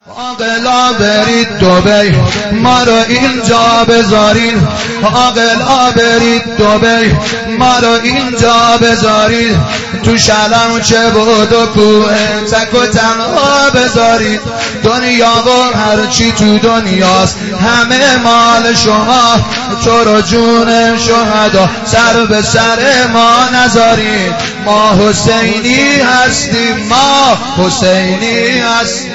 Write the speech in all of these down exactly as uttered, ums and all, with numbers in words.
عاقلا برید دبی ما رو اینجا بذارین، عاقلا برید دبی ما رو اینجا بذارید، تو شلم چه بود و کوه تک و تنها بذارید. دنیا و هرچی تو دنیاست همه مال شما، تو رو جون شهدا سر به سر ما نذارید. ما حسینی هستیم، ما حسینی هستیم.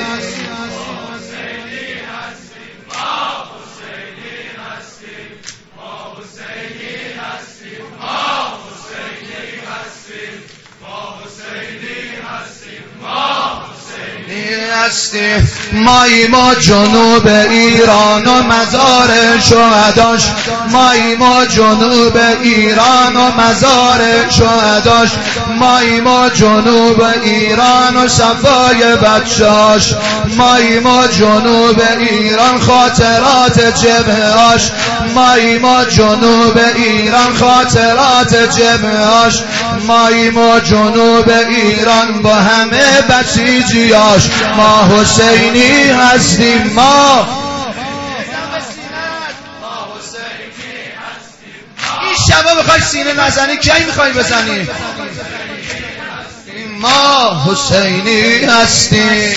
مایی ما جنوب ایران و مزار شهداش، مایی ما جنوب ایران و مزار شهداش، مایی ما جنوب ایران و صفای بچهاش، مایی ما جنوب ایران خاطرات جبههاش، مایی ما جنوب ایران خاطرات جبههاش، مایی ما جنوب ایران با همه بسیجیاش. ما حسینی هستیم، ما این شبا بخوای سینه نزنی کی میخوای بزنی؟ ما حسینی هستیم.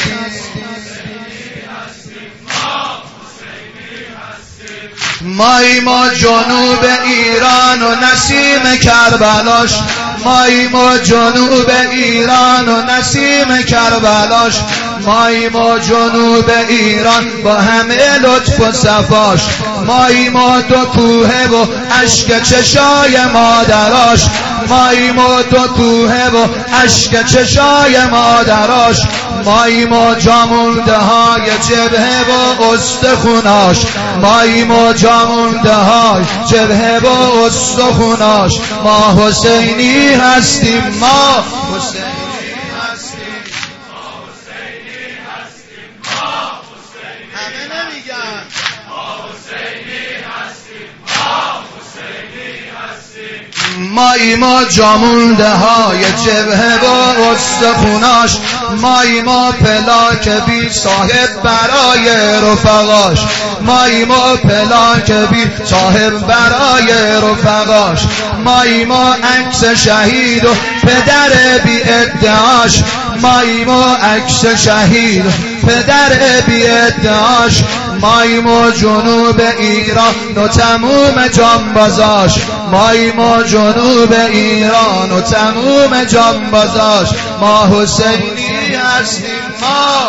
مایی ما جنوب ایران و نسیم کربلاش، مایی ما جنوب ایران و نسیم کربلاش، مایی ما جنوب ایران با همه لطف و صفاش، مایی ما دو کوه و اشک چشای مادراش، مایی ما دو کوه و اشک چشای مادراش، مایی ما جامونده های جبهه و استخوناش، مایی ما جامونده های جبهه و استخوناش. ما حسینی هستیم، ما حسینی هستیم، ما حسینی هستیم، ما حسینی همه نمیگن ما حسینی هستیم، ما حسینی هستیم. مایی ما جامونده های جبهه و استخوناش، مایی ما پلاک بی صاحب برای رفقاش، مایی ما پلاک بی صاحب برای رفقاش، مایی ما عکس شهید و پدر بی ادعاش، مایی ما عکس شهید و پدر بی ادعاش، مایی ما جنوب ایران و تموم جانبازاش، مایی ما جنوب ایران و تموم جانبازاش. ما حسینی هستیم، ما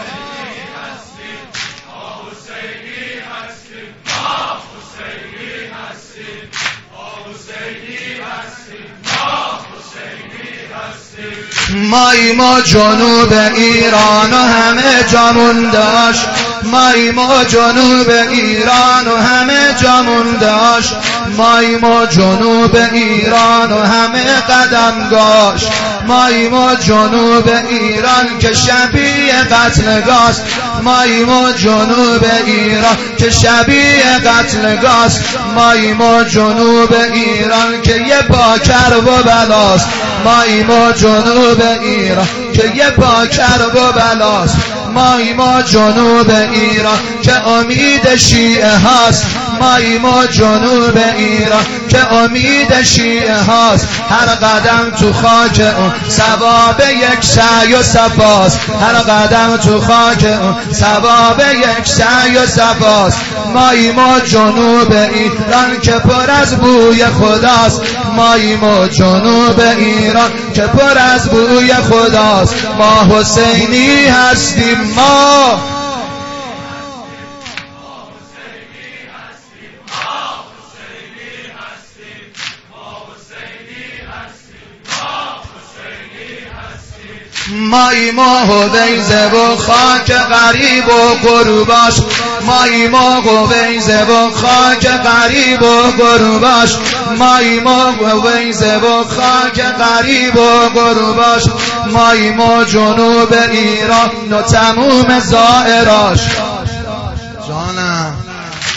مایی ما جنوب ایران و همه جامونداش، مایی ما جنوب ایران و همه جامونداش، مایی ما جنوب ایران و همه قدمگاش، مایی ما جنوب ایران که شبیه قتلگاست، مایی ما جنوب ایران که شبیه قتلگاست، مایی ما جنوب ایران که یه پا کرب و بلاست، مایی ما جنوب ایران که یه پا کرب و بلاست، مایی ما جنوب ایران که امید شیعه هاست، مایی ما جنوب ایران که امید شیعه هاست. هر قدم تو خاک اون ثواب یک سعی و صفاست، هر قدم تو خاک اون ثواب یک سعی و صفاست. مایی ما جنوب ایران که پر از بوی خداست، مایی ما جنوب ایران که پر از بوی خداست. ما حسینی هستیم، ما مایی ما هویزه و خاک غریب و غروباش، مایی ما هویزه و خاک غریب و غروباش، مایی ما هویزه و خاک غریب و غروباش، مایی ما جنوب ایران و تموم زائراش. جانم